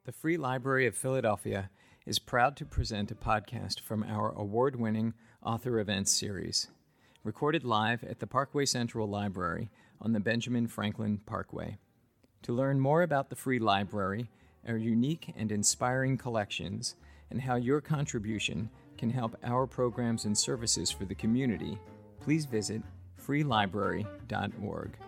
The Free Library of Philadelphia is proud to present a podcast from our award-winning Author Events series, recorded live at the Parkway Central Library on the Benjamin Franklin Parkway. To learn more about the Free Library, our unique and inspiring collections, and how your contribution can help our programs and services for the community, please visit freelibrary.org.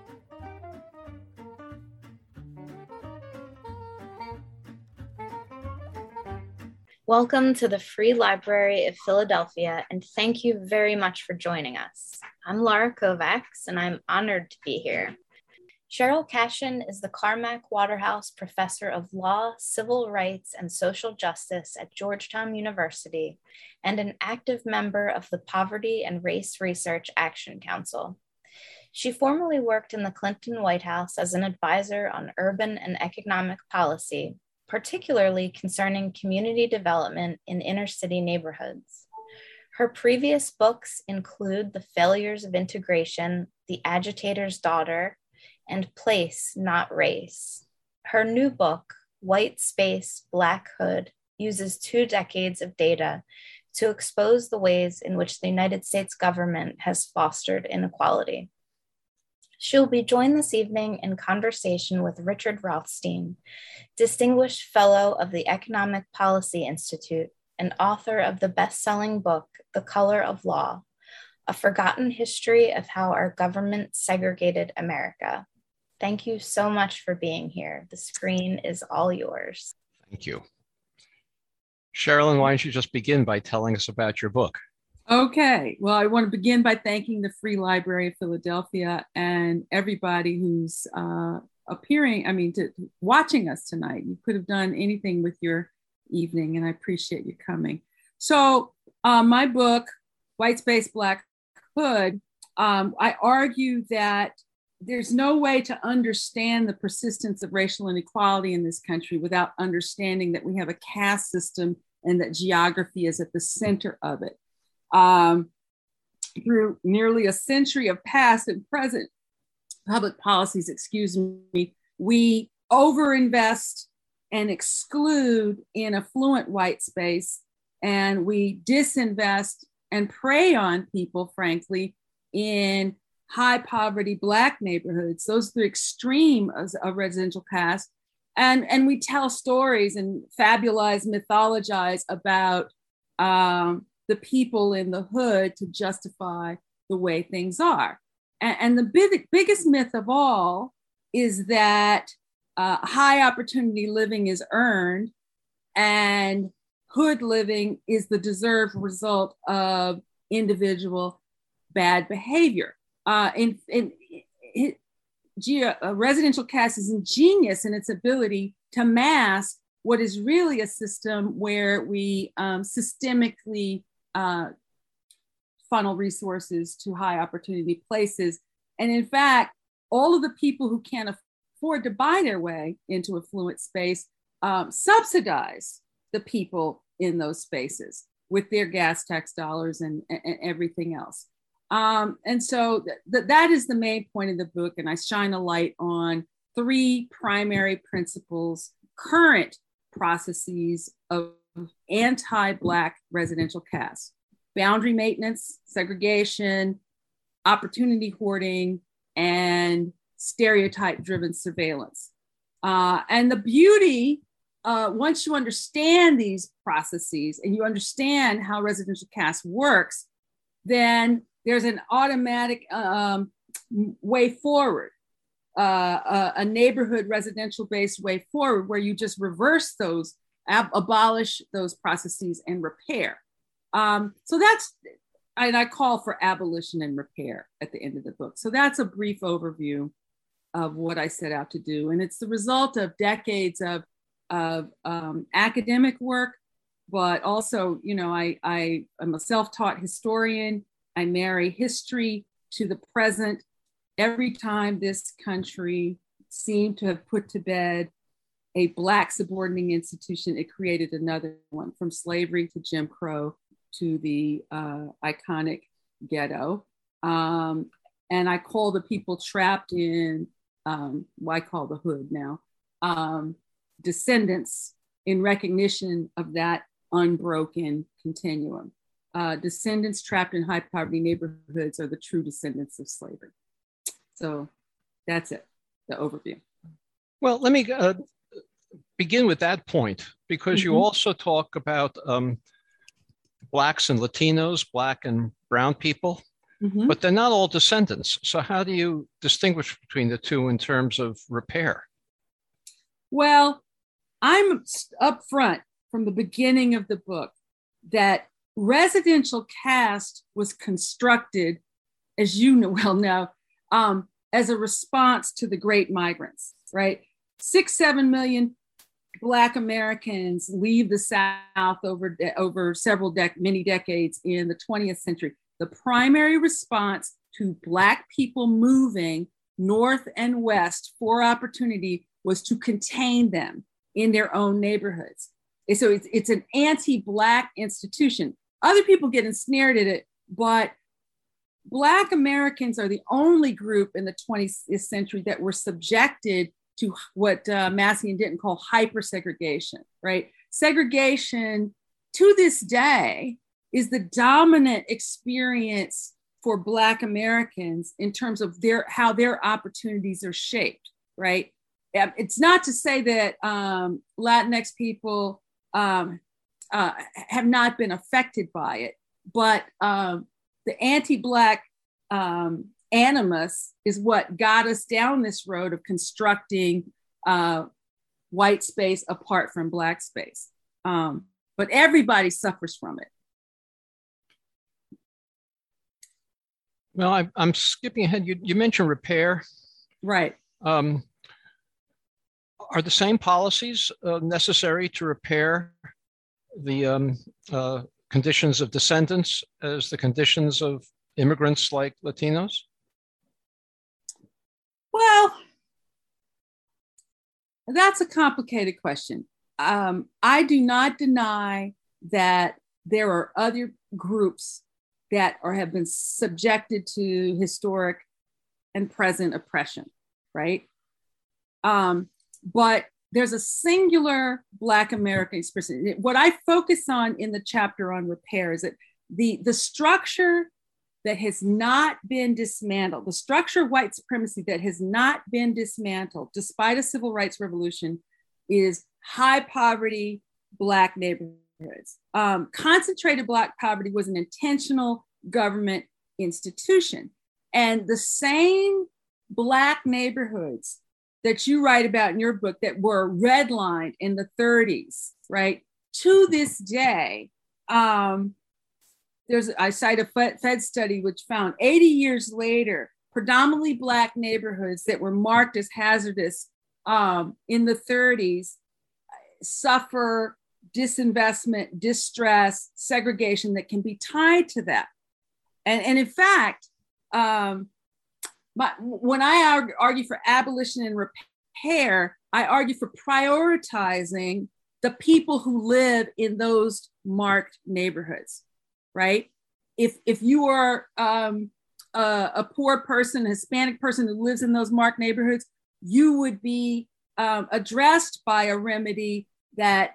Welcome to the Free Library of Philadelphia, and thank you very much for joining us. I'm Laura Kovacs, and I'm honored to be here. Cheryl Cashin is the Carmack Waterhouse Professor of Law, Civil Rights, and Social Justice at Georgetown University, and an active member of the Poverty and Race Research Action Council. She formerly worked in the Clinton White House as an advisor on urban and economic policy, particularly concerning community development in inner-city neighborhoods. Her previous books include The Failures of Integration, The Agitator's Daughter, and Place, Not Race. Her new book, White Space, Black Hood, uses 2 decades of data to expose the ways in which the United States government has fostered inequality. She'll be joined this evening in conversation with Richard Rothstein, Distinguished Fellow of the Economic Policy Institute and author of the best-selling book, The Color of Law, A Forgotten History of How Our Government Segregated America. Thank you so much for being here. The screen is all yours. Thank you. Sherilyn, why don't you just begin by telling us about your book? Okay, well, I want to begin by thanking the Free Library of Philadelphia and everybody who's watching us tonight. You could have done anything with your evening, and I appreciate you coming. So my book, White Space, Black Hood, I argue that there's no way to understand the persistence of racial inequality in this country without understanding that we have a caste system and that geography is at the center of it. Through nearly a century of past and present public policies, we overinvest and exclude in affluent white space, and we disinvest and prey on people, frankly, in high poverty Black neighborhoods. Those are the extreme of residential caste. And we tell stories and fabulize, mythologize about the people in the hood to justify the way things are. And the biggest myth of all is that high opportunity living is earned and hood living is the deserved result of individual bad behavior. Residential caste is ingenious in its ability to mask what is really a system where we systemically funnel resources to high opportunity places. And in fact, all of the people who can't afford to buy their way into affluent space subsidize the people in those spaces with their gas tax dollars and everything else. And so that is the main point of the book. And I shine a light on 3 primary principles, current processes of anti-Black residential caste: boundary maintenance, segregation, opportunity hoarding, and stereotype-driven surveillance. And the beauty, once you understand these processes and you understand how residential caste works, then there's an automatic way forward, a neighborhood residential-based way forward where you just reverse those, abolish those processes and repair. So that's, and I call for abolition and repair at the end of the book. So that's a brief overview of what I set out to do. And it's the result of decades of academic work, but also, I am a self-taught historian. I marry history to the present. Every time this country seemed to have put to bed a Black subordinating institution, it created another one, from slavery to Jim Crow to the iconic ghetto. And I call the people trapped in, I call the hood now, descendants in recognition of that unbroken continuum. Descendants trapped in high poverty neighborhoods are the true descendants of slavery. So that's it, the overview. Well, let me begin with that point, because you also talk about Blacks and Latinos, Black and brown people, but they're not all descendants. So how do you distinguish between the two in terms of repair? Well, I'm up front from the beginning of the book that residential caste was constructed, as you well know, as a response to the great migrants, right? 6-7 million Black Americans leave the South over many decades in the 20th century. The primary response to Black people moving north and west for opportunity was to contain them in their own neighborhoods. And so it's an anti-Black institution. Other people get ensnared in it, but Black Americans are the only group in the 20th century that were subjected to what Massey and Denton call hypersegregation, right? Segregation to this day is the dominant experience for Black Americans in terms of how their opportunities are shaped, right? It's not to say that Latinx people have not been affected by it, but the anti-Black animus is what got us down this road of constructing white space apart from Black space. But everybody suffers from it. Well, I'm skipping ahead. You mentioned repair. Right. Are the same policies necessary to repair the conditions of descendants as the conditions of immigrants like Latinos? Well, that's a complicated question. I do not deny that there are other groups that have been subjected to historic and present oppression, right? But there's a singular Black American experience. What I focus on in the chapter on repair is that the structure that has not been dismantled, the structure of white supremacy that has not been dismantled despite a civil rights revolution, is high poverty Black neighborhoods. Concentrated Black poverty was an intentional government institution. And the same Black neighborhoods that you write about in your book that were redlined in the 30s, right? To this day, I cite a Fed study which found 80 years later, predominantly Black neighborhoods that were marked as hazardous in the 30s suffer disinvestment, distress, segregation that can be tied to that. And in fact, when I argue for abolition and repair, I argue for prioritizing the people who live in those marked neighborhoods, right? If you are a poor person, a Hispanic person who lives in those marked neighborhoods, you would be addressed by a remedy that,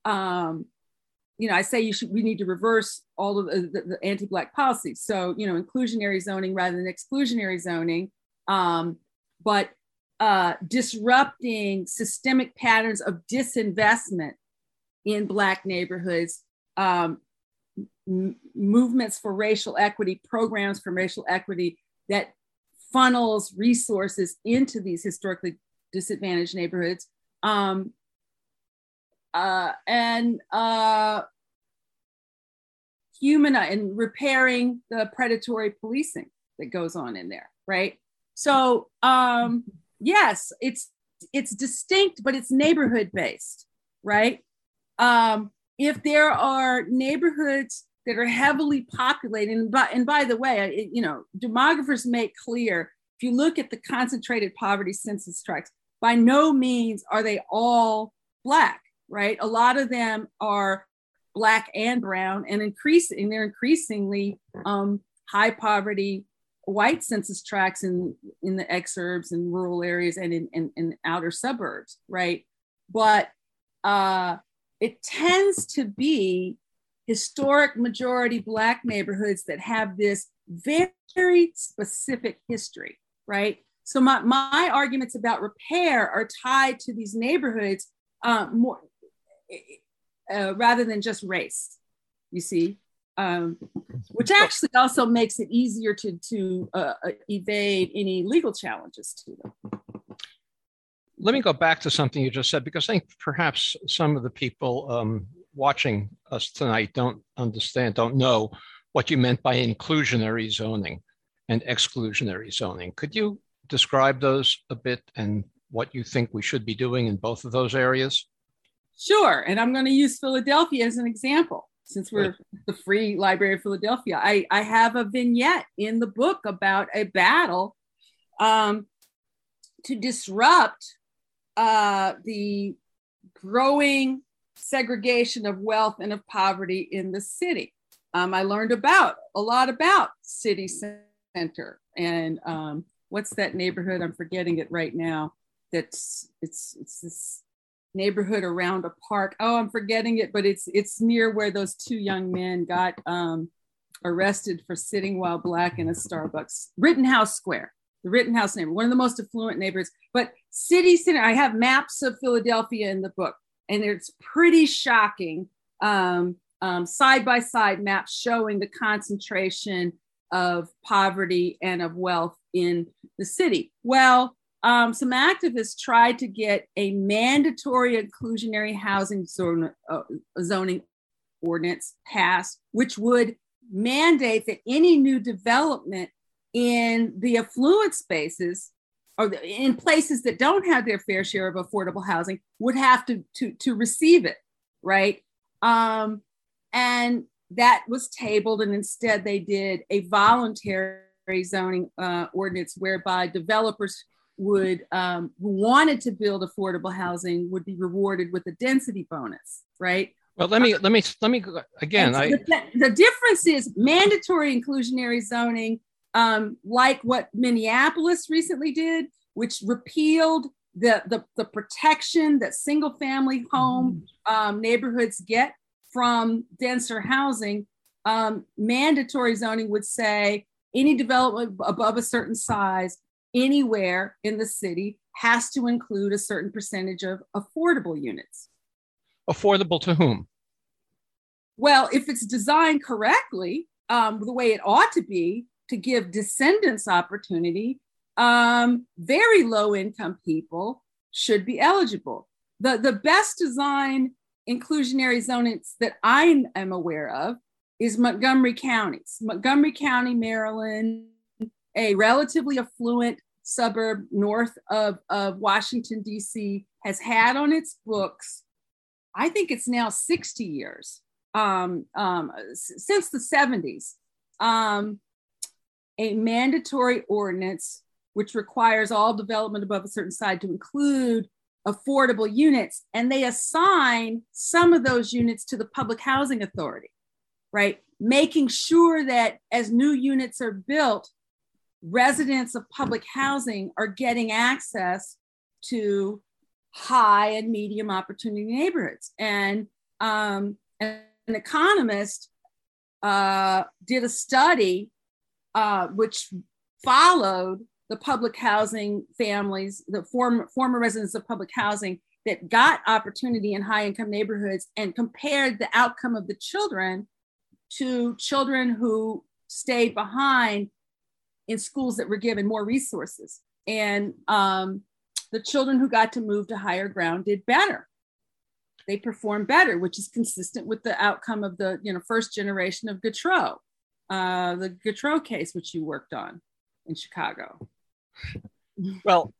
I say we need to reverse all of the anti-Black policies. So, inclusionary zoning rather than exclusionary zoning, but disrupting systemic patterns of disinvestment in Black neighborhoods, movements for racial equity, programs for racial equity that funnels resources into these historically disadvantaged neighborhoods, and repairing the predatory policing that goes on in there, right? So yes, it's distinct, but it's neighborhood based, right? If there are neighborhoods that are heavily populated, and by the way, demographers make clear, if you look at the concentrated poverty census tracts, by no means are they all Black, right? A lot of them are Black and brown, and they're increasingly high poverty white census tracts in the exurbs and rural areas and in outer suburbs, right? But it tends to be historic majority Black neighborhoods that have this very specific history, right? So my arguments about repair are tied to these neighborhoods more rather than just race, you see, which actually also makes it easier to evade any legal challenges to them. Let me go back to something you just said, because I think perhaps some of the people watching us tonight don't know what you meant by inclusionary zoning and exclusionary zoning. Could you describe those a bit and what you think we should be doing in both of those areas? Sure, and I'm going to use Philadelphia as an example, since we're the Free Library of Philadelphia. I have a vignette in the book about a battle to disrupt the growing segregation of wealth and of poverty in the city. I learned a lot about City Center and what's that neighborhood? I'm forgetting it right now. It's this neighborhood around a park. Oh, I'm forgetting it, but it's near where those two young men got arrested for sitting while Black in a Starbucks. Rittenhouse Square, the Rittenhouse neighborhood, one of the most affluent neighborhoods. But City Center, I have maps of Philadelphia in the book, and it's pretty shocking. Side-by-side maps showing the concentration of poverty and of wealth in the city. Well, some activists tried to get a mandatory inclusionary housing zoning ordinance passed, which would mandate that any new development in the affluent spaces or in places that don't have their fair share of affordable housing would have to receive it, right? And that was tabled, and instead they did a voluntary zoning ordinance whereby developers would who wanted to build affordable housing would be rewarded with a density bonus, right? Well, let me go again. The difference is mandatory inclusionary zoning, like what Minneapolis recently did, which repealed the protection that single family home neighborhoods get from denser housing. Mandatory zoning would say any development above a certain size anywhere in the city has to include a certain percentage of affordable units. Affordable to whom? Well, if it's designed correctly, the way it ought to be, to give descendants opportunity, very low income people should be eligible. The best design inclusionary zonings that I am aware of is Montgomery County. Montgomery County, Maryland, a relatively affluent suburb north of Washington, D.C., has had on its books, I think it's now 60 years, since the 70s, a mandatory ordinance which requires all development above a certain size to include affordable units, and they assign some of those units to the Public Housing Authority, right? Making sure that as new units are built, residents of public housing are getting access to high and medium opportunity neighborhoods. And an economist did a study which followed the public housing families, the former residents of public housing that got opportunity in high income neighborhoods, and compared the outcome of the children to children who stayed behind in schools that were given more resources. And the children who got to move to higher ground did better. They performed better, which is consistent with the outcome of the first generation of Gautreaux, the Gautreaux case, which you worked on in Chicago. Well,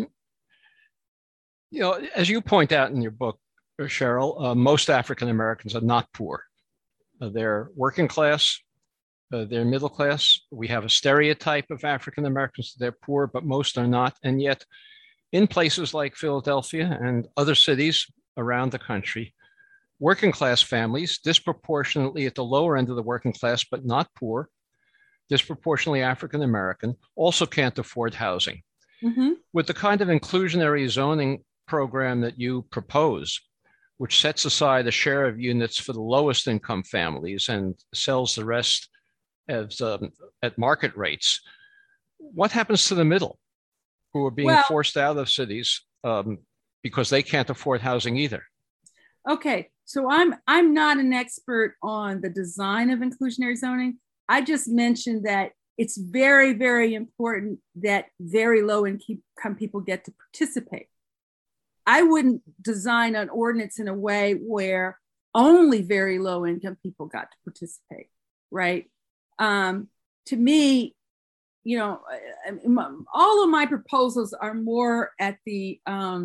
as you point out in your book, Cheryl, most African Americans are not poor. They're working class, they're middle class. We have a stereotype of African Americans, they're poor, but most are not. And yet, in places like Philadelphia and other cities around the country, working class families, disproportionately at the lower end of the working class, but not poor, disproportionately African American, also can't afford housing. Mm-hmm. With the kind of inclusionary zoning program that you propose, which sets aside a share of units for the lowest income families and sells the rest as at market rates. What happens to the middle, who are being forced out of cities because they can't afford housing either? Okay, so I'm not an expert on the design of inclusionary zoning. I just mentioned that it's very, very important that very low income people get to participate. I wouldn't design an ordinance in a way where only very low income people got to participate, right? To me, you know, all of my proposals are more at the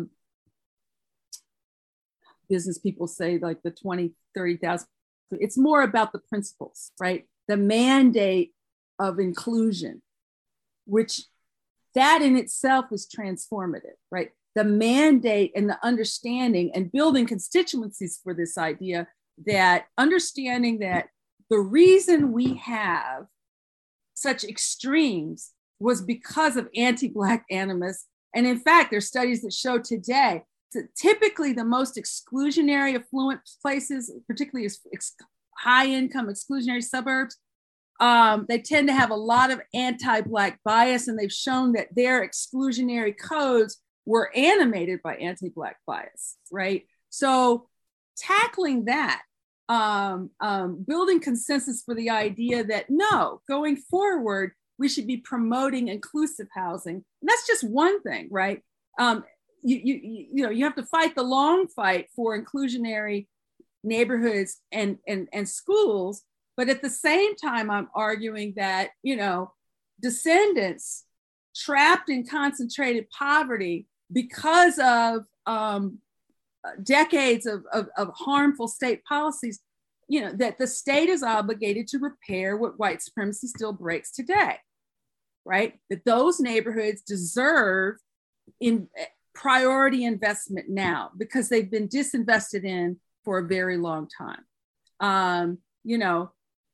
business people say like the 20, 30,000. It's more about the principles, right? The mandate of inclusion, which that in itself is transformative, right? The mandate and the understanding and building constituencies for this idea, that understanding that the reason we have such extremes was because of anti-Black animus. And in fact, there's studies that show today that typically the most exclusionary affluent places, particularly high-income exclusionary suburbs, they tend to have a lot of anti-Black bias, and they've shown that their exclusionary codes were animated by anti-Black bias, right? So tackling that, building consensus for the idea that no, going forward, we should be promoting inclusive housing. And that's just one thing, right? You have to fight the long fight for inclusionary neighborhoods and schools. But at the same time, I'm arguing that, you know, descendants trapped in concentrated poverty because of decades of harmful state policies, you know, that the state is obligated to repair what white supremacy still breaks today, right? That those neighborhoods deserve priority investment now because they've been disinvested in for a very long time. You know,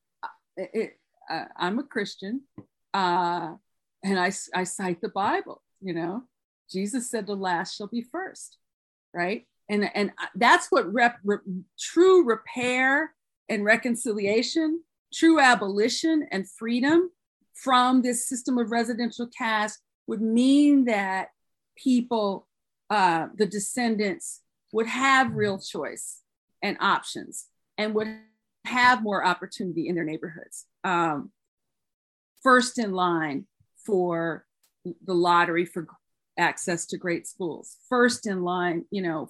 I'm a Christian, and I cite the Bible. You know, Jesus said the last shall be first, right? And that's what true repair and reconciliation, true abolition and freedom from this system of residential caste would mean that people, the descendants, would have real choice and options and would have more opportunity in their neighborhoods. First in line for the lottery for access to great schools. First in line, you know,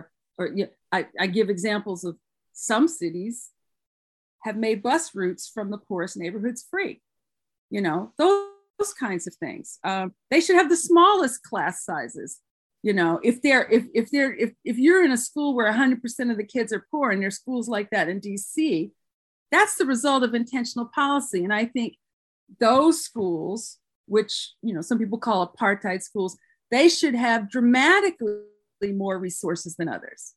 I give examples of some cities have made bus routes from the poorest neighborhoods free. You know, those kinds of things. They should have the smallest class sizes. You know, if you're in a school where 100% of the kids are poor, and there's schools like that in DC, that's the result of intentional policy. And I think those schools, which, you know, some people call apartheid schools, they should have dramatically more resources than others.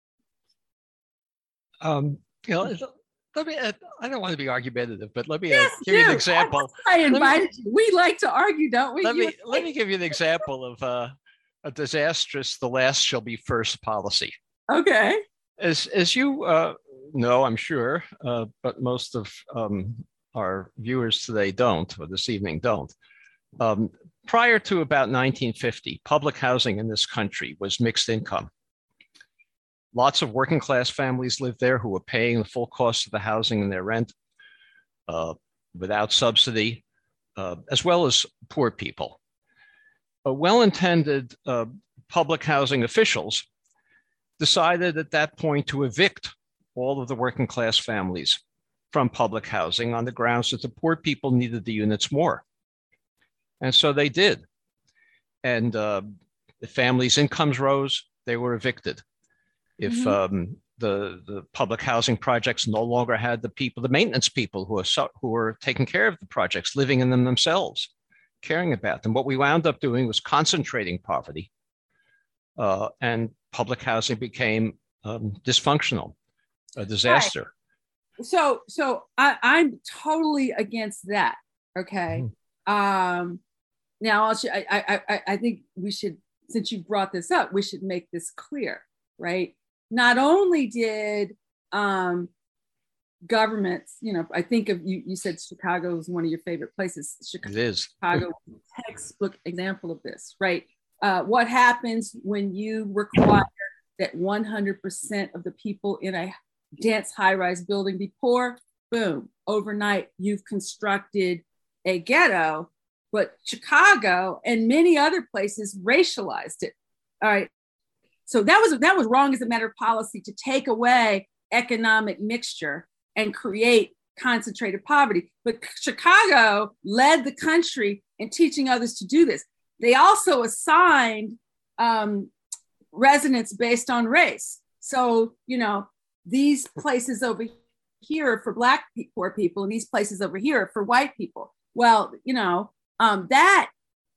You know, I don't want to be argumentative, but let me give you an example. I invited you. We like to argue, don't we? Let me give you an example of a disastrous "the last shall be first" policy. Okay. As you know, I'm sure, but most of our viewers today don't, or this evening don't. Prior to about 1950, public housing in this country was mixed income. Lots of working class families lived there who were paying the full cost of the housing and their rent without subsidy, as well as poor people. Well-intended public housing officials decided at that point to evict all of the working class families from public housing on the grounds that the poor people needed the units more. And so they did. And the families' incomes rose, they were evicted. If the public housing projects no longer had the people, the maintenance people who were taking care of the projects, living in them themselves, caring about them. What we wound up doing was concentrating poverty, and public housing became dysfunctional, a disaster. Right. So I'm totally against that. Okay. Now I think we should, since you brought this up, we should make this clear, right? not only did governments, I think of you said Chicago is one of your favorite places. It is. Chicago is a textbook example of this, right? What happens when you require that 100% of the people in a dense high-rise building be poor? Boom, overnight you've constructed a ghetto. But Chicago and many other places racialized it. All right. So that was wrong as a matter of policy to take away economic mixture and create concentrated poverty. But Chicago led the country in teaching others to do this. They also assigned residents based on race. So, these places over here are for Black poor people, and these places over here are for white people. Well, that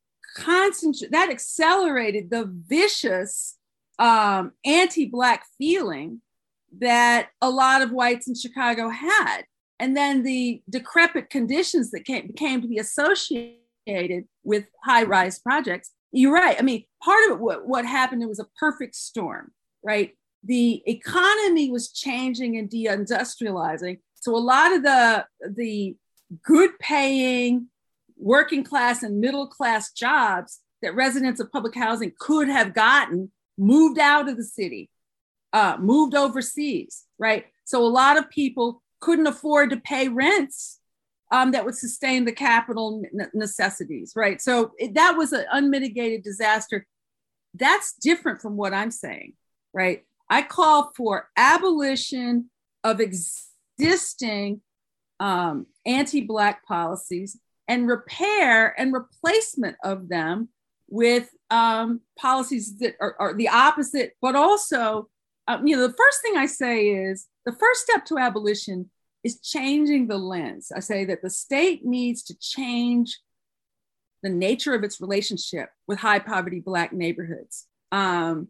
accelerated the vicious anti-Black feeling that a lot of whites in Chicago had. And then the decrepit conditions that came to be associated with high-rise projects. You're right. I mean, part of it, what happened, it was a perfect storm, right? The economy was changing and deindustrializing. So a lot of the good paying working class and middle class jobs that residents of public housing could have gotten moved out of the city, moved overseas, right? So a lot of people couldn't afford to pay rents that would sustain the capital necessities, right? So that was an unmitigated disaster. That's different from what I'm saying, right? I call for abolition of existing anti-Black policies and repair and replacement of them with policies that are the opposite, but also, the first thing I say is the first step to abolition is changing the lens. I say that the state needs to change the nature of its relationship with high poverty Black neighborhoods. The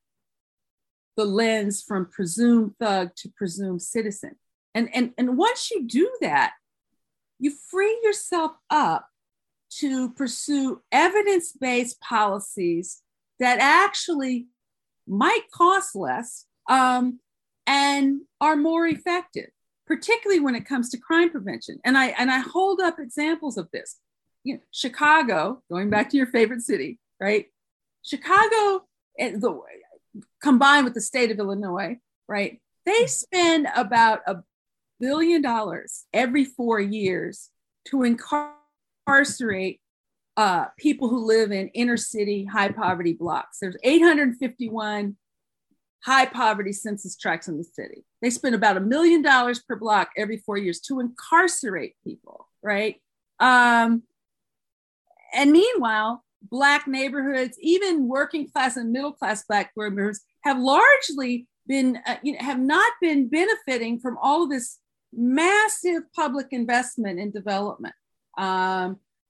lens from presumed thug to presumed citizen. And once you do that, you free yourself up to pursue evidence-based policies that actually might cost less and are more effective, particularly when it comes to crime prevention. And I hold up examples of this. Chicago, going back to your favorite city, right? Chicago, combined with the state of Illinois, right? They spend about $1 billion every 4 years to incarcerate people who live in inner city high poverty blocks. There's 851 high poverty census tracts in the city. They spend about $1 million per block every 4 years to incarcerate people, right? And meanwhile, Black neighborhoods, even working class and middle class Black neighborhoods, have largely been, have not been benefiting from all of this massive public investment in development. A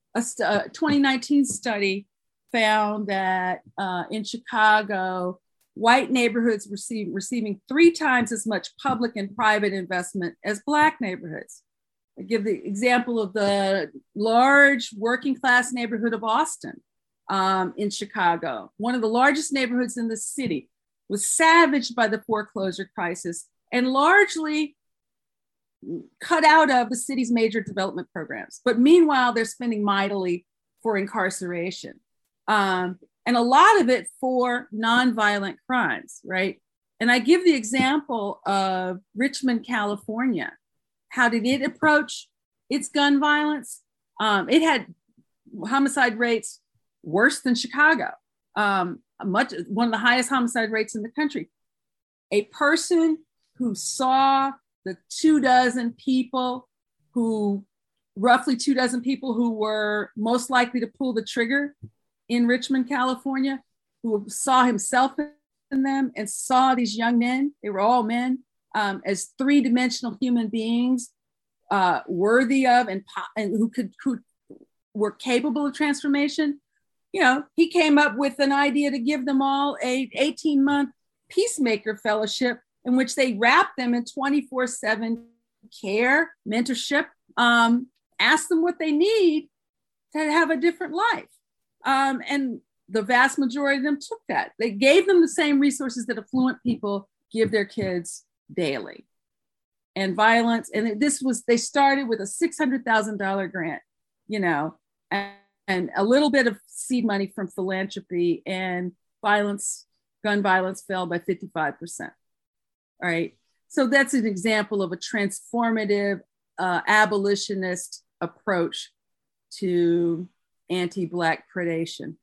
2019 study found that in Chicago, white neighborhoods receiving 3 times as much public and private investment as Black neighborhoods. I give the example of the large working class neighborhood of Austin in Chicago. One of the largest neighborhoods in the city was savaged by the foreclosure crisis and largely cut out of the city's major development programs. But meanwhile, they're spending mightily for incarceration. And a lot of it for nonviolent crimes, right? And I give the example of Richmond, California. How did it approach its gun violence? It had homicide rates worse than Chicago, one of the highest homicide rates in the country. A person who saw the roughly 24 people who were most likely to pull the trigger in Richmond, California, who saw himself in them and saw these young men, they were all men, as 3-dimensional human beings, worthy of and who were capable of transformation. He came up with an idea to give them all a 18-month peacemaker fellowship in which they wrap them in 24/7 care, mentorship, ask them what they need to have a different life. And the vast majority of them took that. They gave them the same resources that affluent people give their kids daily. And violence, and they started with a $600,000 grant, and a little bit of seed money from philanthropy, and gun violence fell by 55%. All right. So that's an example of a transformative abolitionist approach to anti-Black predation.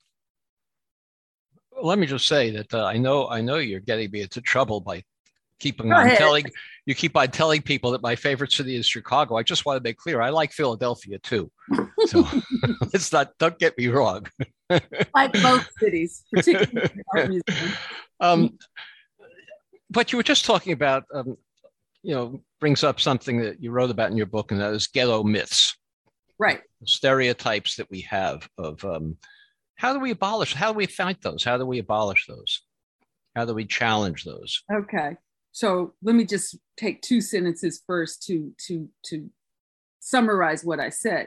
Let me just say that I know you're getting me into trouble by keep on telling people that my favorite city is Chicago. I just want to make clear, I like Philadelphia too. So don't get me wrong. Like both cities, particularly art museum. But you were just talking about, brings up something that you wrote about in your book, and that is ghetto myths. Right. Stereotypes that we have of how do we fight those? How do we abolish those? How do we challenge those? Okay. So let me just take 2 sentences first to summarize what I said.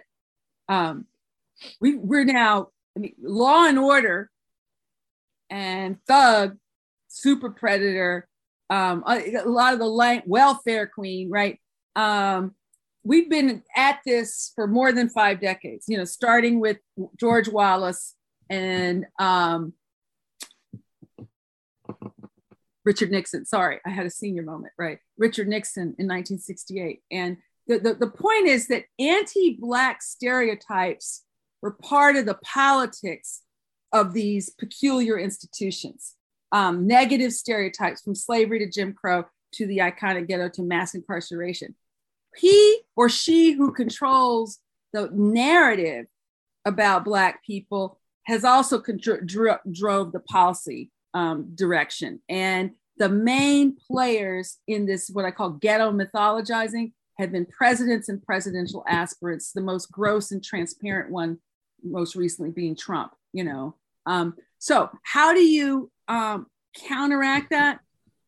We're now, Law and Order and Thug, Super Predator, a lot of the welfare queen, right? We've been at this for more than 5 decades, starting with George Wallace and Richard Nixon. Sorry, I had a senior moment, right? Richard Nixon in 1968. And the point is that anti-Black stereotypes were part of the politics of these peculiar institutions. Negative stereotypes from slavery to Jim Crow to the iconic ghetto to mass incarceration. He or she who controls the narrative about Black people has also drove the policy direction. And the main players in this, what I call ghetto mythologizing, have been presidents and presidential aspirants, the most gross and transparent one, most recently being Trump, So how do you counteract that?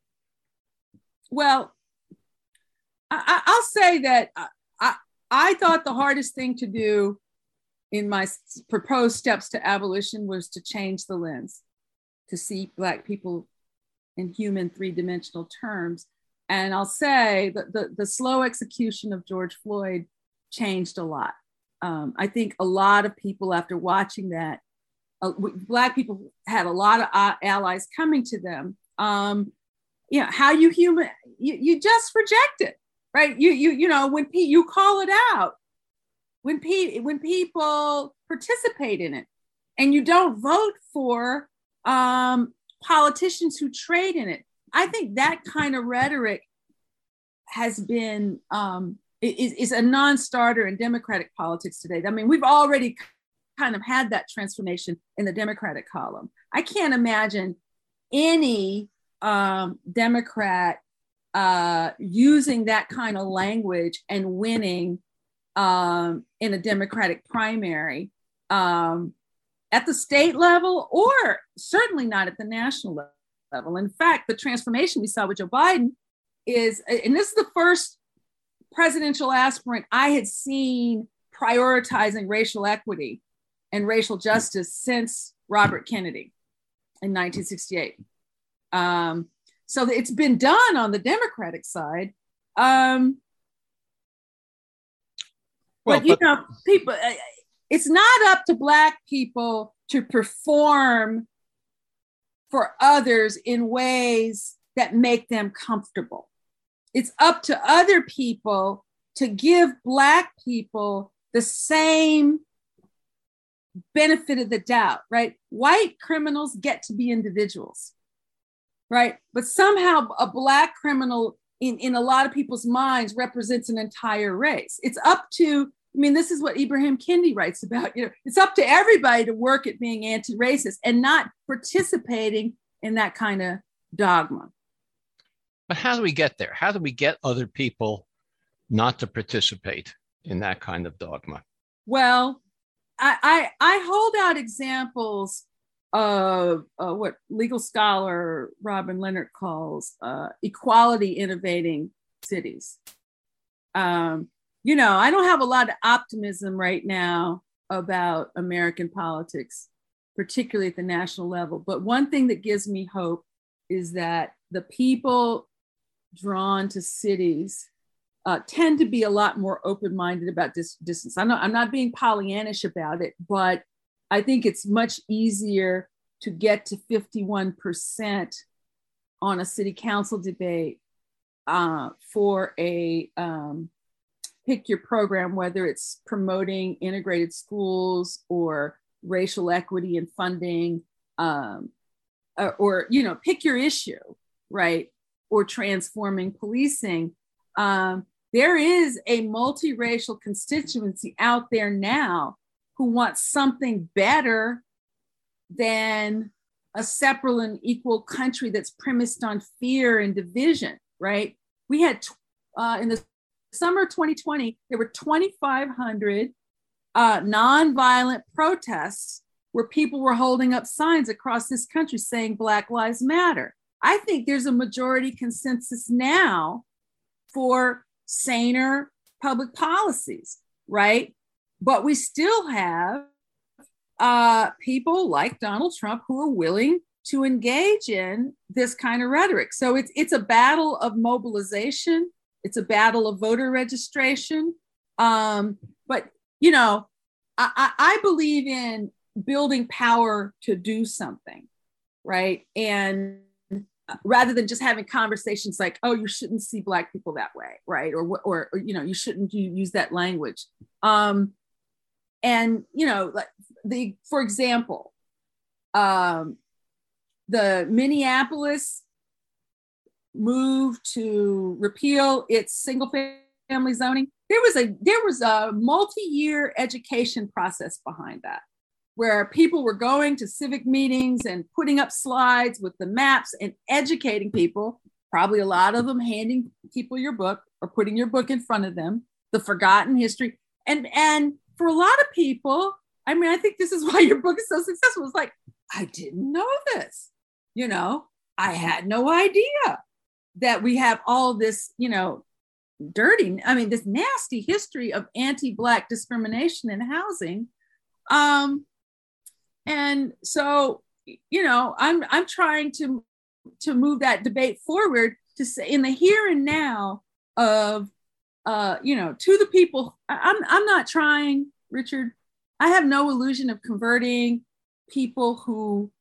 Well, I'll say that I thought the hardest thing to do in my proposed steps to abolition was to change the lens, to see Black people in human 3-dimensional terms. And I'll say that the slow execution of George Floyd changed a lot. I think a lot of people, after watching that, Black people had a lot of allies coming to them. How you just reject it, right? When you call it out, when people participate in it, and you don't vote for politicians who trade in it. I think that kind of rhetoric has been is a non-starter in Democratic politics today. We've already kind of had that transformation in the Democratic column. I can't imagine any Democrat using that kind of language and winning in a Democratic primary at the state level, or certainly not at the national level. In fact, the transformation we saw with Joe Biden is, and this is the first presidential aspirant I had seen prioritizing racial equity and racial justice since Robert Kennedy in 1968. So it's been done on the Democratic side. People, it's not up to Black people to perform for others in ways that make them comfortable. It's up to other people to give Black people the same benefit of the doubt, right? White criminals get to be individuals, right? But somehow a Black criminal in a lot of people's minds represents an entire race. It's up to, this is what Ibrahim Kendi writes about. It's up to everybody to work at being anti-racist and not participating in that kind of dogma. But how do we get there? How do we get other people not to participate in that kind of dogma? Well, I hold out examples of what legal scholar Robin Leonard calls equality innovating cities. I don't have a lot of optimism right now about American politics, particularly at the national level. But one thing that gives me hope is that the people drawn to cities tend to be a lot more open-minded about distance. I'm not being Pollyannish about it, but I think it's much easier to get to 51% on a city council debate for a pick your program, whether it's promoting integrated schools or racial equity and funding, or pick your issue, right? Or transforming policing. There is a multiracial constituency out there now who wants something better than a separate and equal country that's premised on fear and division, right? We had in the summer of 2020, there were 2,500 nonviolent protests where people were holding up signs across this country saying Black Lives Matter. I think there's a majority consensus now for saner public policies, right? But we still have people like Donald Trump who are willing to engage in this kind of rhetoric. So it's a battle of mobilization. It's a battle of voter registration. But, I believe in building power to do something, right? And rather than just having conversations like, oh, you shouldn't see Black people that way, right? Or you shouldn't use that language. For example, the Minneapolis move to repeal its single family zoning. There was a multi-year education process behind that, where people were going to civic meetings and putting up slides with the maps and educating people, probably a lot of them handing people your book or putting your book in front of them, the forgotten history. And for a lot of people, I think this is why your book is so successful. It's like, I didn't know this. I had no idea that we have all this, this nasty history of anti-Black discrimination in housing. And so, I'm trying to move that debate forward to say in the here and now of, to the people. I'm not trying, Richard. I have no illusion of converting people who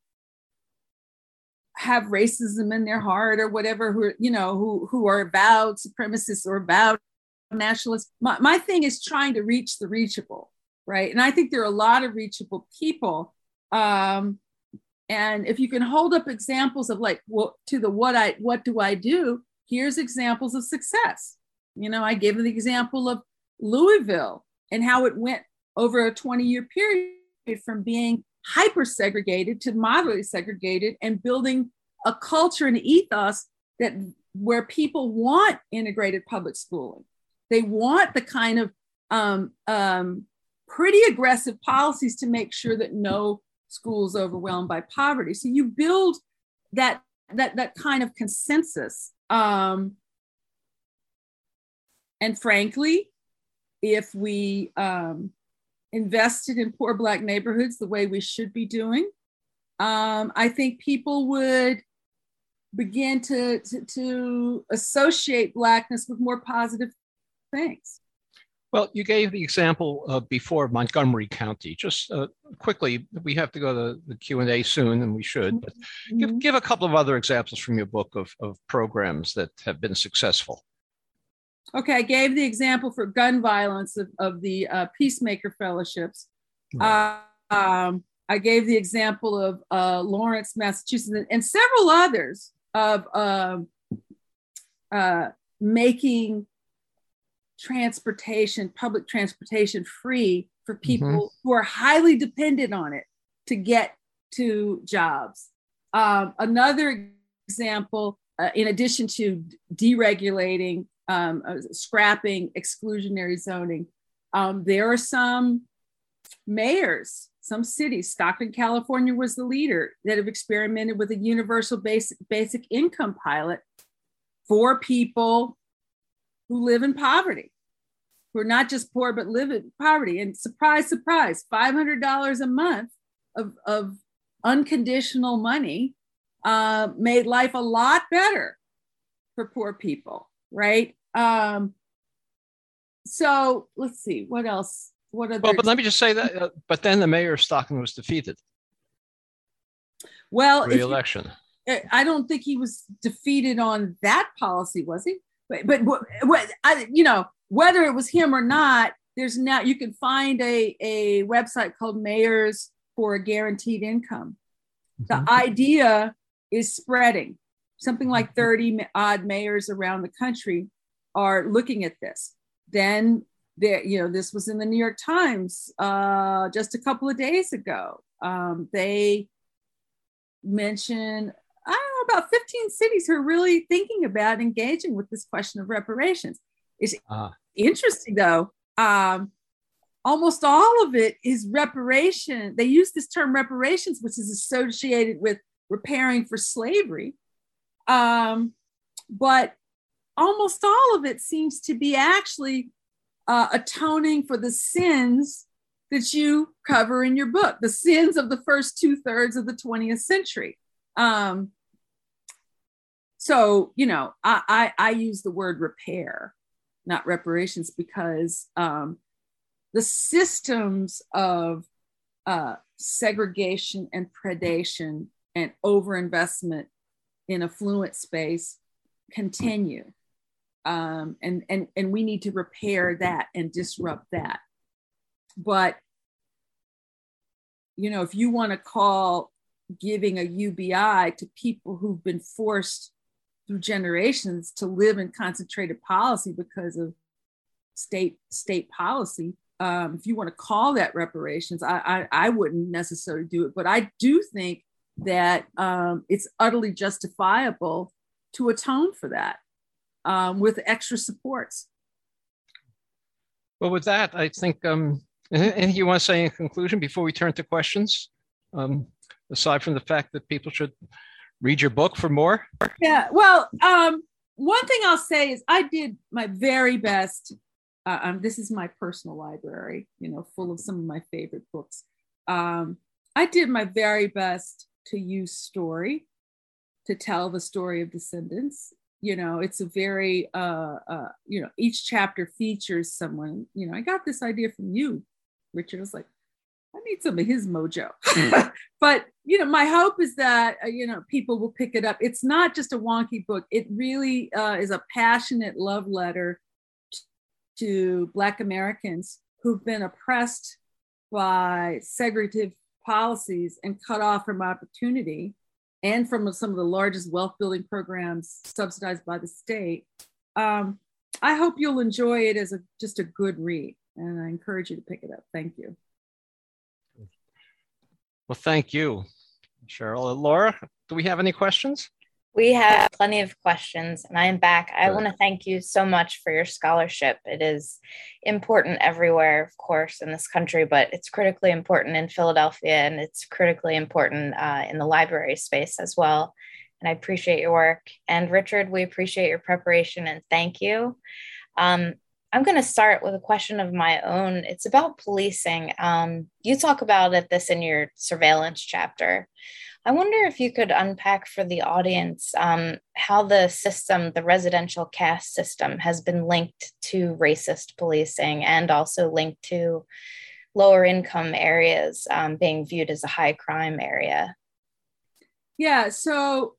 have racism in their heart or whatever, who are avowed supremacists or avowed nationalists. My thing is trying to reach the reachable, right? And I think there are a lot of reachable people. And if you can hold up examples of like, what do I do? Here's examples of success. I gave the example of Louisville and how it went over a 20-year period from being hyper segregated to moderately segregated and building a culture and ethos where people want integrated public schooling. They want the kind of pretty aggressive policies to make sure that no school is overwhelmed by poverty. So you build that kind of consensus. And frankly, if we invested in poor Black neighborhoods the way we should be doing, I think people would begin to associate Blackness with more positive things. Well, you gave the example before of Montgomery County. Just quickly, we have to go to the Q&A soon, and we should. But give a couple of other examples from your book of programs that have been successful. Okay, I gave the example for gun violence of the Peacemaker Fellowships. Right. I gave the example of Lawrence, Massachusetts, and several others of making public transportation free for people who are highly dependent on it to get to jobs. Another example, in addition to deregulating, scrapping exclusionary zoning, there are some mayors, some cities, Stockton, California was the leader, that have experimented with a universal basic income pilot for people who live in poverty, who are not just poor, but live in poverty. And surprise, surprise, $500 a month of unconditional money made life a lot better for poor people, right? So let's see, what else? What other? Well, but let me just say that. But then the mayor of Stockton was defeated. Well, re-election. I don't think he was defeated on that policy, was he? But whether it was him or not, there's now you can find a website called Mayors for a Guaranteed Income. The idea is spreading. Something like 30 odd mayors around the country are looking at this. Then this was in the New York Times just a couple of days ago. They mentioned, I don't know, about 15 cities who are really thinking about engaging with this question of reparations. It's interesting though. Almost all of it is reparation. They use this term reparations, which is associated with repairing for slavery. But almost all of it seems to be actually atoning for the sins that you cover in your book, the sins of the first 2/3 of the 20th century. So, I use the word repair, not reparations, because the systems of segregation and predation and overinvestment in affluent space continue. And we need to repair that and disrupt that. But, if you want to call giving a UBI to people who've been forced through generations to live in concentrated policy because of state policy, if you want to call that reparations, I wouldn't necessarily do it. But I do think that it's utterly justifiable to atone for that with extra supports. Well, with that, I think, anything you want to say in conclusion before we turn to questions? Aside from the fact that people should read your book for more? Yeah, well, one thing I'll say is I did my very best. This is my personal library, full of some of my favorite books. I did my very best to use story to tell the story of descendants. It's a very, each chapter features someone. I got this idea from you, Richard. I was like, I need some of his mojo. But, my hope is that, people will pick it up. It's not just a wonky book. It really is a passionate love letter to Black Americans who've been oppressed by segregative policies and cut off from opportunity and from some of the largest wealth building programs subsidized by the state. I hope you'll enjoy it as just a good read, and I encourage you to pick it up. Thank you. Well, thank you, Cheryl. Laura, do we have any questions? We have plenty of questions, and I am back. I want to thank you so much for your scholarship. It is important everywhere, of course, in this country, but it's critically important in Philadelphia, and it's critically important in the library space as well. And I appreciate your work. And Richard, we appreciate your preparation, and thank you. I'm going to start with a question of my own. It's about policing. You talk about this in your surveillance chapter. I wonder if you could unpack for the audience how the system, the residential caste system, has been linked to racist policing and also linked to lower income areas being viewed as a high crime area. Yeah, so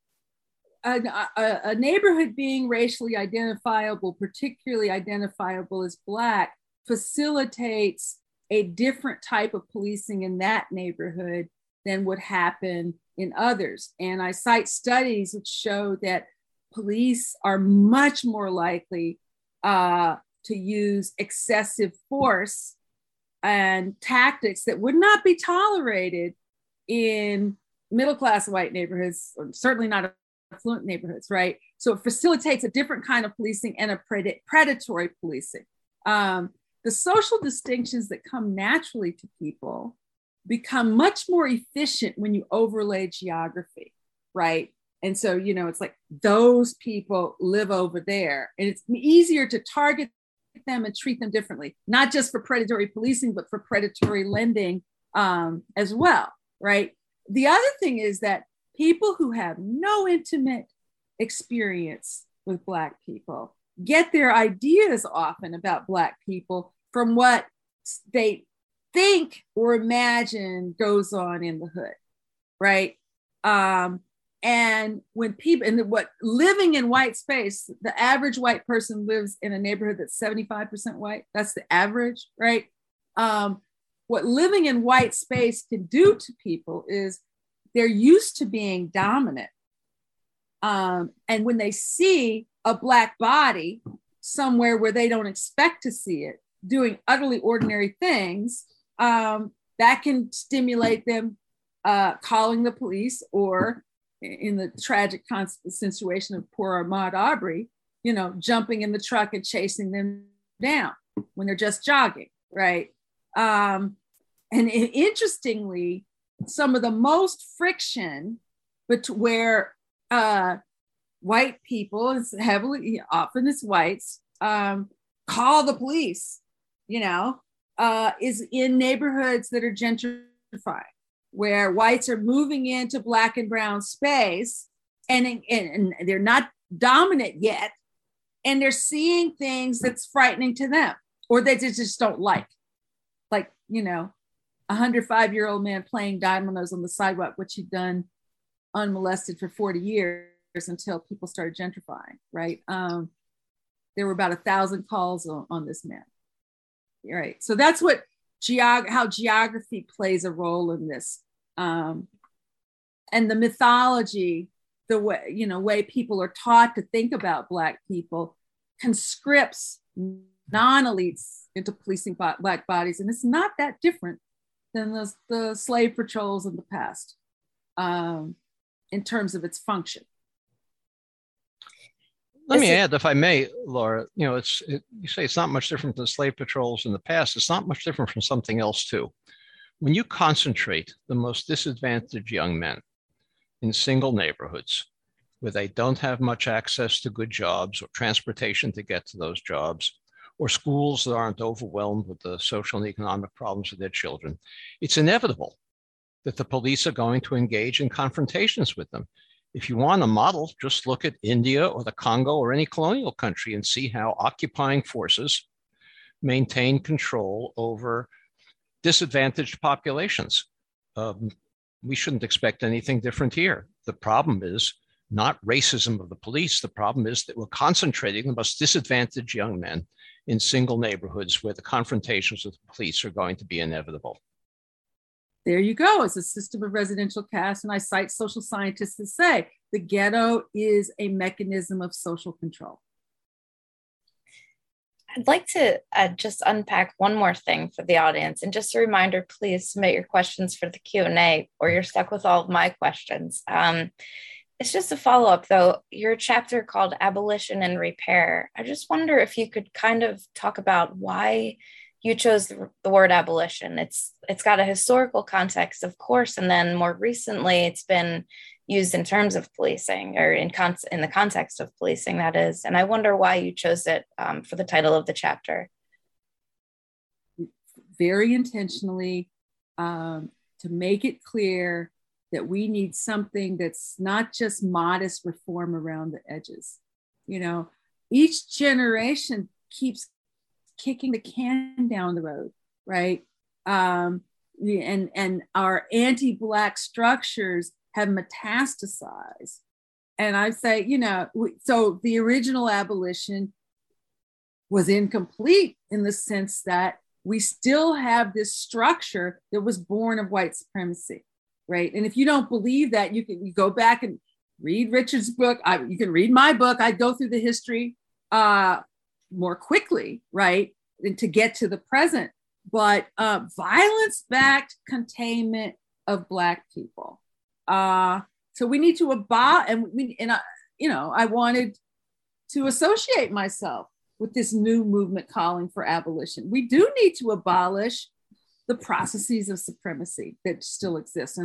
a neighborhood being racially identifiable, particularly identifiable as Black, facilitates a different type of policing in that neighborhood than would happen in others. And I cite studies which show that police are much more likely to use excessive force and tactics that would not be tolerated in middle-class white neighborhoods, or certainly not affluent neighborhoods, right? So it facilitates a different kind of policing and a predatory policing. The social distinctions that come naturally to people become much more efficient when you overlay geography, right? And so, it's like those people live over there, and it's easier to target them and treat them differently, not just for predatory policing, but for predatory lending as well, right? The other thing is that people who have no intimate experience with Black people get their ideas often about Black people from what they think or imagine goes on in the hood, right? And when people, and what living in white space, the average white person lives in a neighborhood that's 75% white. That's the average, right? What living in white space can do to people is they're used to being dominant. And when they see a Black body somewhere where they don't expect to see it, doing utterly ordinary things, that can stimulate them calling the police, or in the tragic situation of poor Ahmaud Arbery, jumping in the truck and chasing them down when they're just jogging, right? And interestingly, some of the most friction where white people, often it's whites, call the police, is in neighborhoods that are gentrifying, where whites are moving into Black and brown space, and they're not dominant yet, and they're seeing things that's frightening to them, or they just don't like 105-year-old man playing dominoes on the sidewalk, which he'd done unmolested for 40 years until people started gentrifying, right? There were about 1,000 calls on this man, right? So that's what how geography plays a role in this. And the mythology, the way people are taught to think about Black people, conscripts non-elites into policing Black bodies. And it's not that different than the slave patrols in the past, in terms of its function. Let me add, if I may, Laura, you say it's not much different than slave patrols in the past. It's not much different from something else too. When you concentrate the most disadvantaged young men in single neighborhoods where they don't have much access to good jobs or transportation to get to those jobs, or schools that aren't overwhelmed with the social and economic problems of their children, it's inevitable that the police are going to engage in confrontations with them. If you want a model, just look at India or the Congo or any colonial country and see how occupying forces maintain control over disadvantaged populations. We shouldn't expect anything different here. The problem is not racism of the police. The problem is that we're concentrating the most disadvantaged young men in single neighborhoods where the confrontations with the police are going to be inevitable. There you go. It's a system of residential caste. And I cite social scientists that say the ghetto is a mechanism of social control. I'd like to just unpack one more thing for the audience. And just a reminder, please submit your questions for the Q&A, or you're stuck with all of my questions. It's just a follow-up, though. Your chapter called Abolition and Repair. I just wonder if you could kind of talk about why you chose the word abolition. It's got a historical context, of course, and then more recently it's been used in terms of policing, or in the context of policing, that is. And I wonder why you chose it for the title of the chapter. Very intentionally, to make it clear that we need something that's not just modest reform around the edges. Each generation keeps kicking the can down the road, right? And our anti-Black structures have metastasized. And I say, so the original abolition was incomplete in the sense that we still have this structure that was born of white supremacy, right? And if you don't believe that, you go back and read Richard's book. You can read my book. I go through the history more quickly, right? And to get to the present, but violence-backed containment of Black people. So we need to I wanted to associate myself with this new movement calling for abolition. We do need to abolish the processes of supremacy that still exist.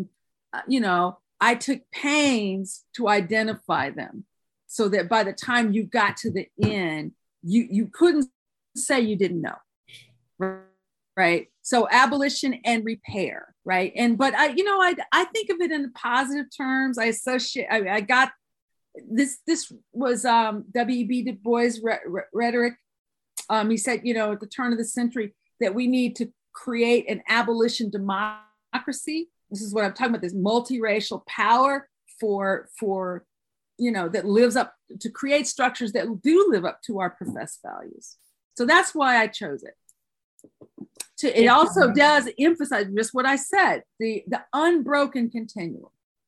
I took pains to identify them so that by the time you got to the end, you couldn't say you didn't know, right? So abolition and repair, right? And but I think of it in positive terms. I got this. This was W.E.B. Du Bois' rhetoric. He said, at the turn of the century, that we need to create an abolition democracy. This is what I'm talking about. This multiracial power for that lives up to create structures that do live up to our professed values. So that's why I chose it. It also does emphasize just what I said, the unbroken continuum.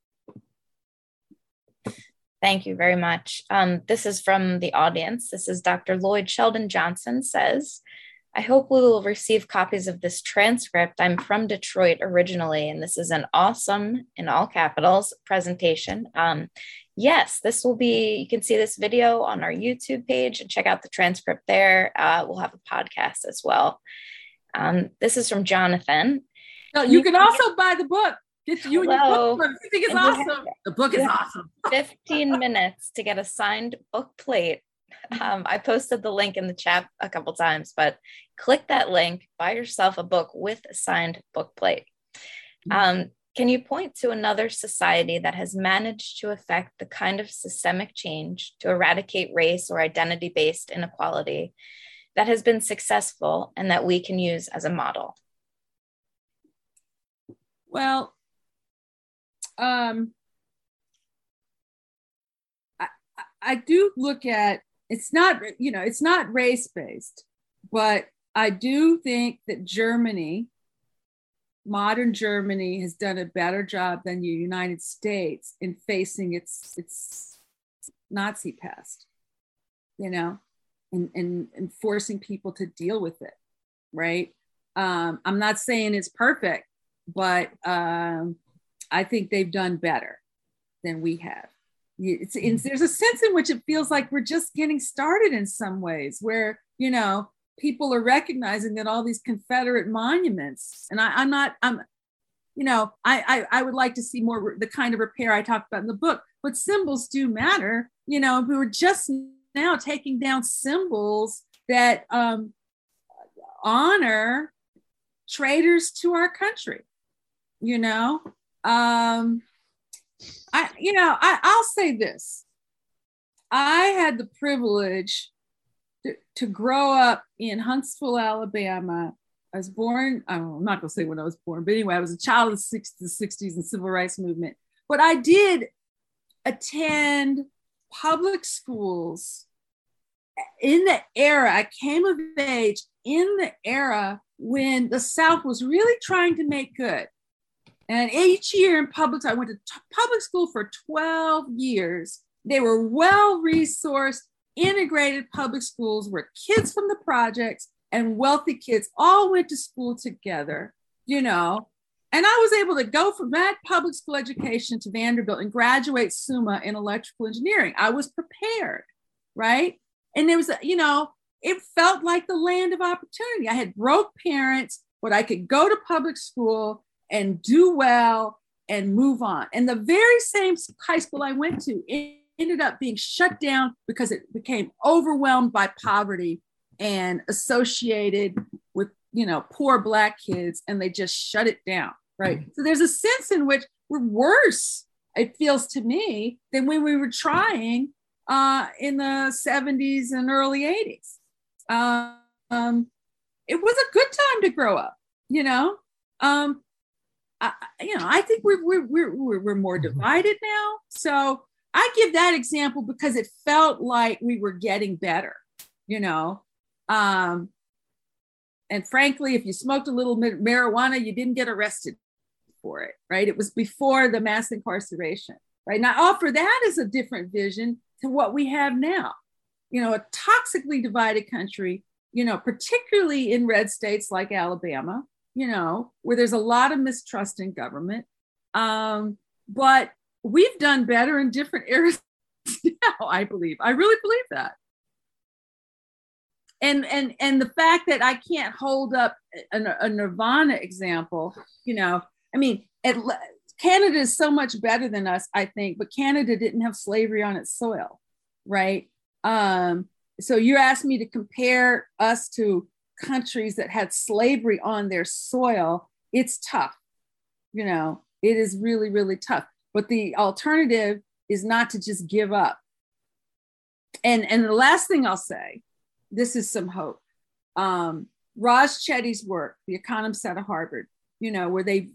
Thank you very much. This is from the audience. This is Dr. Lloyd Sheldon Johnson says, I hope we will receive copies of this transcript. I'm from Detroit originally, and this is an awesome, in all capitals, presentation. Yes, this will be, you can see this video on our YouTube page and check out the transcript there. We'll have a podcast as well. This is from Jonathan. No, you can also buy the book. Get you and your book. You think it's awesome. The book is awesome. 15 minutes to get a signed book plate. I posted the link in the chat a couple times, but click that link, buy yourself a book with a signed book plate. Can you point to another society that has managed to affect the kind of systemic change to eradicate race or identity-based inequality that has been successful and that we can use as a model? Well, I do look at, it's not race-based, but I do think that modern Germany has done a better job than the United States in facing its Nazi past, and forcing people to deal with it, right? I'm not saying it's perfect, but I think they've done better than we have. There's a sense in which it feels like we're just getting started in some ways, where, people are recognizing that all these Confederate monuments, and I would like to see more the kind of repair I talked about in the book, but symbols do matter. We were just now taking down symbols that honor traitors to our country. I'll say this. I had the privilege to grow up in Huntsville, Alabama. I was born, I'm not going to say when I was born, but anyway, I was a child of the 60s and civil rights movement. But I did attend public schools in the era, I came of age in the era when the South was really trying to make good. And each year in I went to public school for 12 years. They were well-resourced, integrated public schools where kids from the projects and wealthy kids all went to school together, and I was able to go from that public school education to Vanderbilt and graduate summa in electrical engineering. I was prepared, right? And there was, it felt like the land of opportunity. I had broke parents, but I could go to public school and do well and move on. And the very same high school I went to ended up being shut down because it became overwhelmed by poverty and associated with, poor Black kids, and they just shut it down, right? So there's a sense in which we're worse, it feels to me, than when we were trying in the 70s and early 80s. It was a good time to grow up, I think we're more divided now. So I give that example because it felt like we were getting better, and frankly, if you smoked a little marijuana, you didn't get arrested for it, right? It was before the mass incarceration, right? And I offer that as a different vision to what we have now, a toxically divided country, particularly in red states like Alabama, where there's a lot of mistrust in government. But we've done better in different areas now, I believe. I really believe that. And the fact that I can't hold up a Nirvana example, Canada is so much better than us, I think, but Canada didn't have slavery on its soil, right? So you asked me to compare us to countries that had slavery on their soil, it's tough. You know, it is really, really tough. But the alternative is not to just give up. And the last thing I'll say, this is some hope. Raj Chetty's work, The Economists out of Harvard, you know, where they've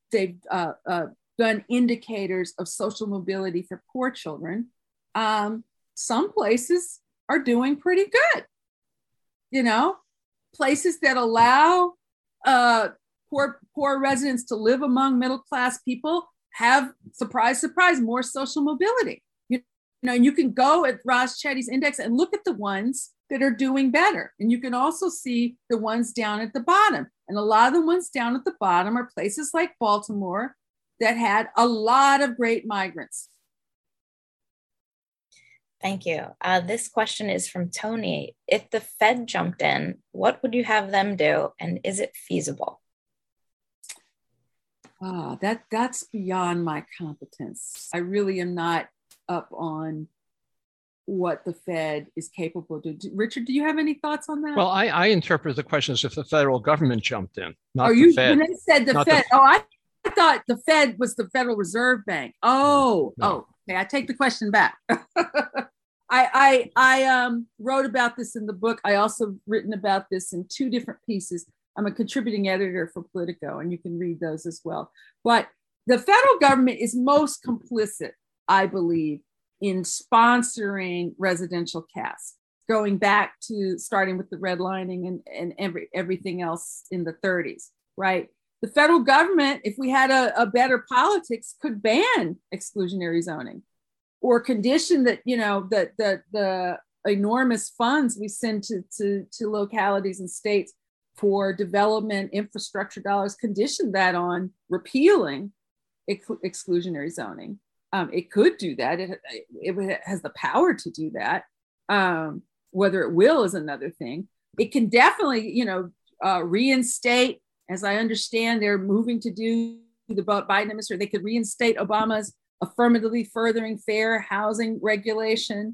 done indicators of social mobility for poor children. Some places are doing pretty good. You know, places that allow poor residents to live among middle-class people have, surprise, surprise, more social mobility. You know, you can go at Raj Chetty's index and look at the ones that are doing better. And you can also see the ones down at the bottom. And a lot of the ones down at the bottom are places like Baltimore that had a lot of great migrants. Thank you. This question is from Tony. If the Fed jumped in, what would you have them do? And is it feasible? That's beyond my competence. I really am not up on what the Fed is capable of doing. Richard, do you have any thoughts on that? Well, I interpret the question as if the federal government jumped in, not the Fed. When they said the Fed, I thought the Fed was the Federal Reserve Bank. Okay, I take the question back. I wrote about this in the book. I also written about this in 2 different pieces. I'm a contributing editor for Politico, and you can read those as well. But the federal government is most complicit, I believe, in sponsoring residential casts, going back to starting with the redlining and everything else in the 30s, right? The federal government, if we had a better politics, could ban exclusionary zoning or condition that, you know, that the enormous funds we send to localities and states for development infrastructure dollars, condition that on repealing exclusionary zoning. It could do that. It has the power to do that. Whether it will is another thing. It can definitely, you know, reinstate, as I understand they're moving to do, the Biden administration, they could reinstate Obama's affirmatively furthering fair housing regulation.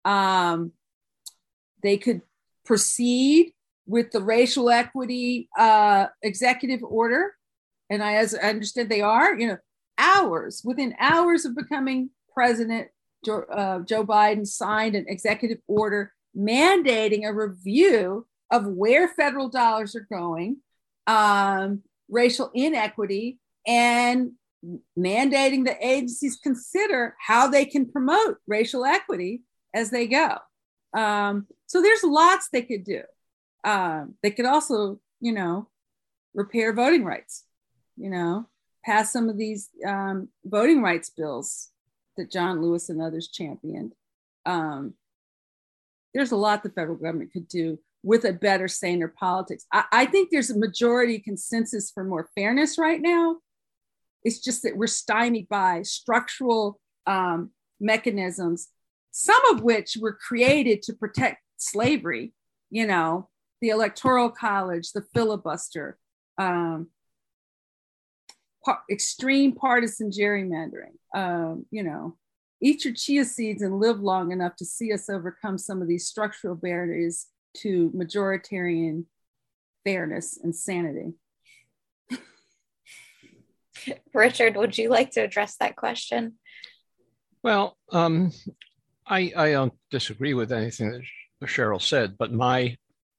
They could proceed with the racial equity executive order. And as I understand they are, you know, within hours of becoming president, Joe Biden signed an executive order mandating a review of where federal dollars are going, racial inequity, and mandating the agencies consider how they can promote racial equity as they go. So there's lots they could do. They could also, you know, repair voting rights, you know, pass some of these voting rights bills that John Lewis and others championed. There's a lot the federal government could do with a better, saner politics. I think there's a majority consensus for more fairness right now. It's just that we're stymied by structural mechanisms, some of which were created to protect slavery, you know, the Electoral College, the filibuster, extreme partisan gerrymandering. You know, eat your chia seeds and live long enough to see us overcome some of these structural barriers to majoritarian fairness and sanity. Richard, would you like to address that question? Well, I don't disagree with anything that Cheryl said, but my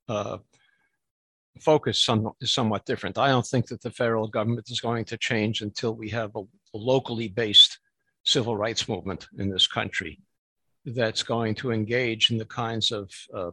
focus is somewhat different. I don't think that the federal government is going to change until we have a locally based civil rights movement in this country that's going to engage in the kinds of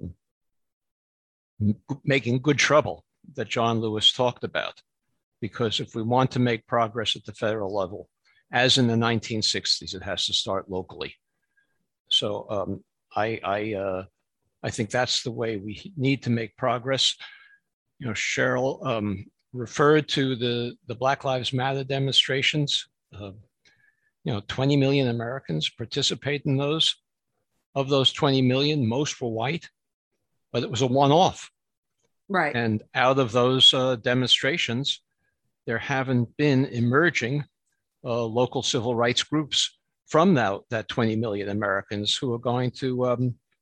making good trouble that John Lewis talked about. Because if we want to make progress at the federal level, as in the 1960s, it has to start locally. So I think that's the way we need to make progress. You know, Cheryl referred to the Black Lives Matter demonstrations. You know, 20 million Americans participate in those. Of those 20 million, most were white, but it was a one-off. Right. And out of those demonstrations, there haven't been emerging local civil rights groups from that 20 million Americans who are going to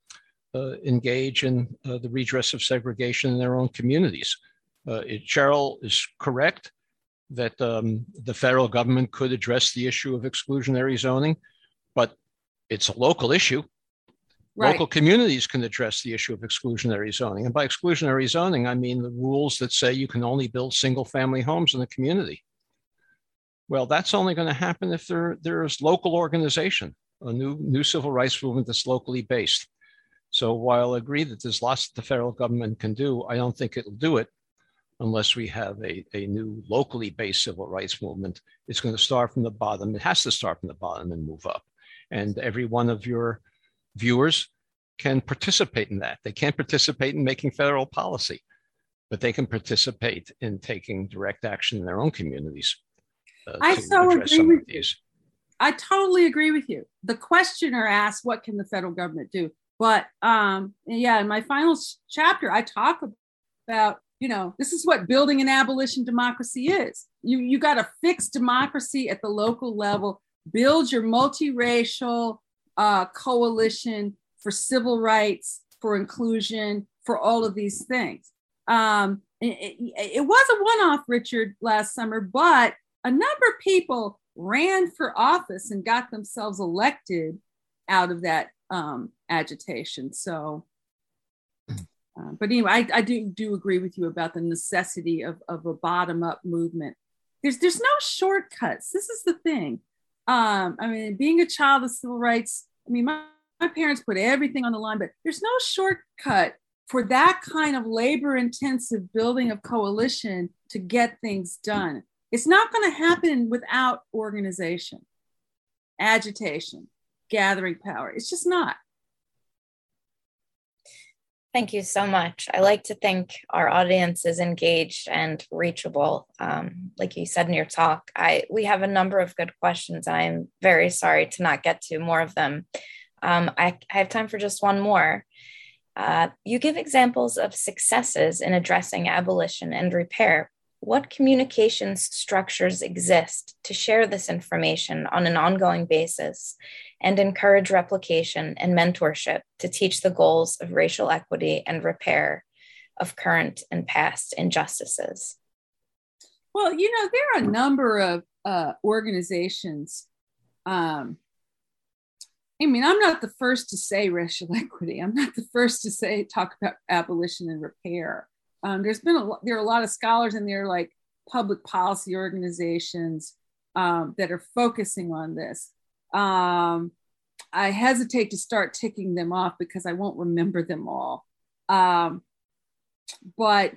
engage in the redress of segregation in their own communities. Cheryl is correct that the federal government could address the issue of exclusionary zoning, but it's a local issue. Right. Local communities can address the issue of exclusionary zoning. And by exclusionary zoning, I mean the rules that say you can only build single-family homes in the community. Well, that's only going to happen if there's local organization, a new civil rights movement that's locally based. So while I agree that there's lots that the federal government can do, I don't think it'll do it unless we have a new locally based civil rights movement. It's going to start from the bottom. It has to start from the bottom and move up. And every one of your viewers can participate in that. They can't participate in making federal policy, but they can participate in taking direct action in their own communities. I so agree with you. I totally agree with you. The questioner asked, what can the federal government do? But in my final chapter, I talk about, this is what building an abolition democracy is. You got to fix democracy at the local level, build your multiracial coalition for civil rights, for inclusion, for all of these things. It was a one-off, Richard, last summer, but a number of people ran for office and got themselves elected out of that agitation. So, but anyway, I do agree with you about the necessity of a bottom-up movement. There's no shortcuts. This is the thing. Being a child of civil rights, my parents put everything on the line, but there's no shortcut for that kind of labor-intensive building of coalition to get things done. It's not going to happen without organization, agitation, gathering power. It's just not. Thank you so much. I like to think our audience is engaged and reachable. Like you said in your talk, we have a number of good questions, and I'm very sorry to not get to more of them. I have time for just one more. You give examples of successes in addressing abolition and repair. What communications structures exist to share this information on an ongoing basis and encourage replication and mentorship to teach the goals of racial equity and repair of current and past injustices? Well, there are a number of organizations. I'm not the first to say racial equity. I'm not the first to talk about abolition and repair. There are a lot of scholars, and there are like public policy organizations that are focusing on this. I hesitate to start ticking them off because I won't remember them all. But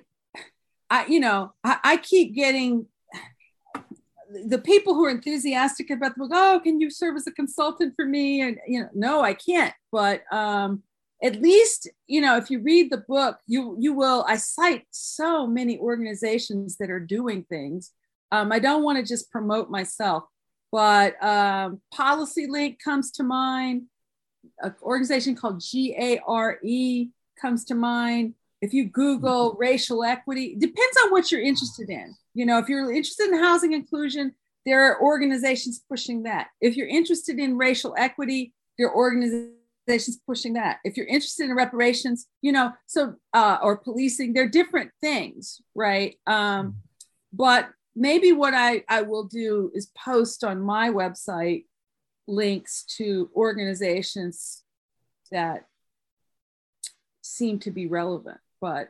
I keep getting the people who are enthusiastic about the book. Oh, can you serve as a consultant for me? And no, I can't. But at least, if you read the book, you will. I cite so many organizations that are doing things. I don't want to just promote myself, but Policy Link comes to mind. An organization called GARE comes to mind. If you Google racial equity, depends on what you're interested in. If you're interested in housing inclusion, there are organizations pushing that. If you're interested in racial equity, there are organizations pushing that. If you're interested in reparations, or policing, they're different things, right? But maybe what I will do is post on my website links to organizations that seem to be relevant. But,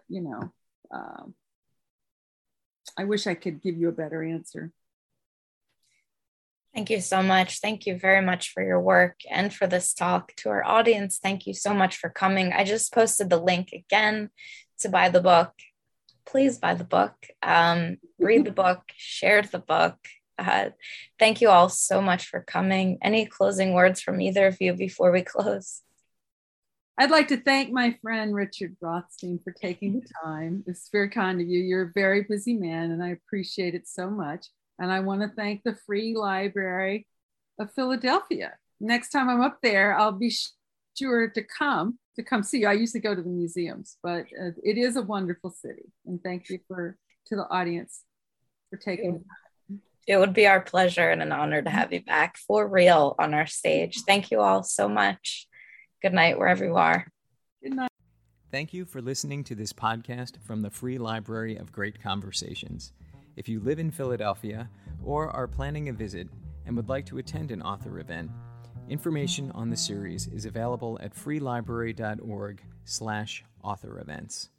I wish I could give you a better answer. Thank you so much. Thank you very much for your work and for this talk. To our audience, thank you so much for coming. I just posted the link again to buy the book. Please buy the book, read the book, share the book. Thank you all so much for coming. Any closing words from either of you before we close? I'd like to thank my friend Richard Rothstein for taking the time. It's very kind of you. You're a very busy man, and I appreciate it so much. And I want to thank the Free Library of Philadelphia. Next time I'm up there, I'll be sure to come see you. I usually go to the museums, but it is a wonderful city. And thank you to the audience for taking the time. It would be our pleasure and an honor to have you back for real on our stage. Thank you all so much. Good night, wherever you are. Good night. Thank you for listening to this podcast from the Free Library of Great Conversations. If you live in Philadelphia or are planning a visit and would like to attend an author event, information on the series is available at freelibrary.org/author events.